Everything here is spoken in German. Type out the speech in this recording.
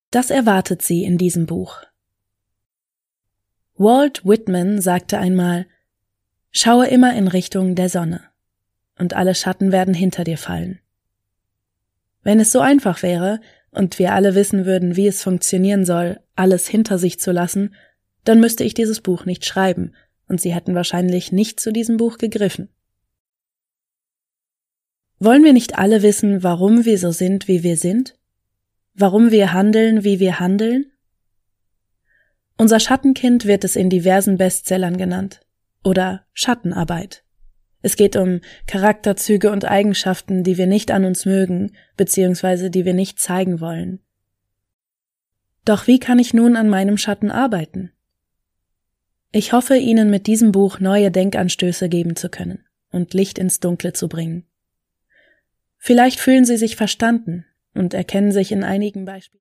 Das erwartet Sie in diesem Buch. Walt Whitman sagte einmal: Schaue immer in Richtung der Sonne, und alle Schatten werden hinter dir fallen. Wenn es so einfach wäre und wir alle wissen würden, wie es funktionieren soll, alles hinter sich zu lassen, dann müsste ich dieses Buch nicht schreiben, und Sie hätten wahrscheinlich nicht zu diesem Buch gegriffen. Wollen wir nicht alle wissen, warum wir so sind, wie wir sind? Warum wir handeln, wie wir handeln? Unser Schattenkind wird es in diversen Bestsellern genannt. Oder Schattenarbeit. Es geht um Charakterzüge und Eigenschaften, die wir nicht an uns mögen, beziehungsweise die wir nicht zeigen wollen. Doch wie kann ich nun an meinem Schatten arbeiten? Ich hoffe, Ihnen mit diesem Buch neue Denkanstöße geben zu können und Licht ins Dunkle zu bringen. Vielleicht fühlen Sie sich verstanden und erkennen sich in einigen Beispielen.